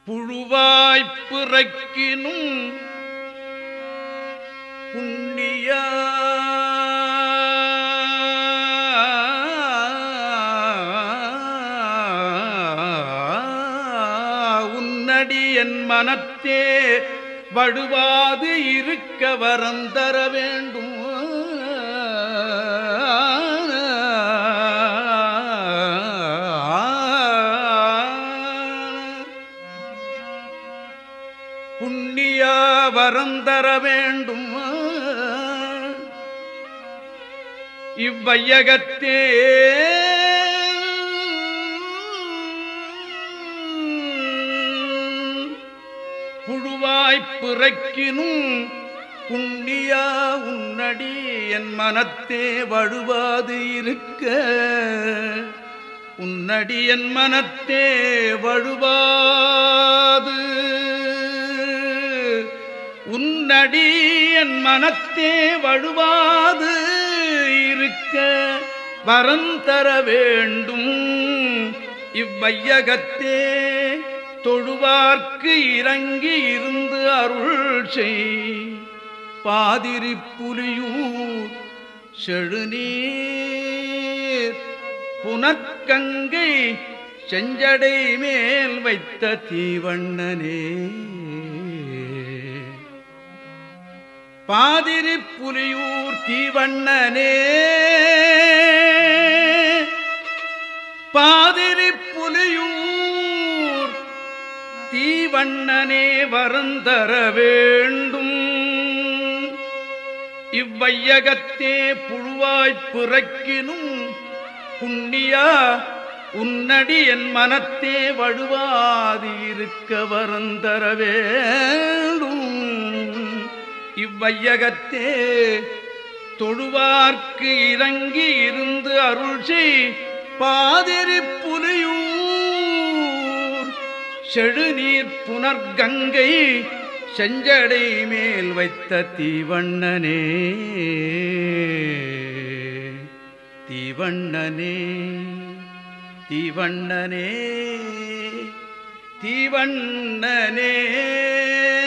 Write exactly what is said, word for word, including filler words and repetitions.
புழுவாய்ப்பிறக்கினும் புண்ணியா உன்னடி என் மனத்தே வடுவாது இருக்க வரந்தர வேண்டும். புண்ணியா வரந்தர வேண்டும். இவ்வையகத்தே புழுவாய்ப்பிறக்கினும் புண்ணியா உன்னடி என் மனத்தே வழுவாது இருக்க உன்னடி என் மனத்தே வழுவாது உன்னடி என் மனத்தே வழுவாது இருக்க வரந்தர வேண்டும். இவ்வையகத்தே தொழுவார்க்கு இறங்கி இருந்து அருள் செய் பாதிரி புலியூர் செழுநீர் புனற்கங்கை செஞ்சடை மேல் வைத்த தீவண்ணனே. பாதிரி புலியூர் தீவண்ணனே பாதிரி புலியூர் தீவண்ணனே வரந்தர வேண்டும். இவ்வையகத்தே புழுவாய்ப்பிறக்கினும் புண்ணியா உன்னடி என் மனத்தே வழுவாது இருக்க வரந்தர வேண்டும். இவ்வையகத்தே தொழுவார்க்கு இறங்கி இருந்து அருள் செய் பாதிரி புலியூர் செழுநீர் புனற்கங்கை செஞ்சடை மேல் வைத்த தீவண்ணனே. தீவண்ணனே தீவண்ணனே தீவண்ணனே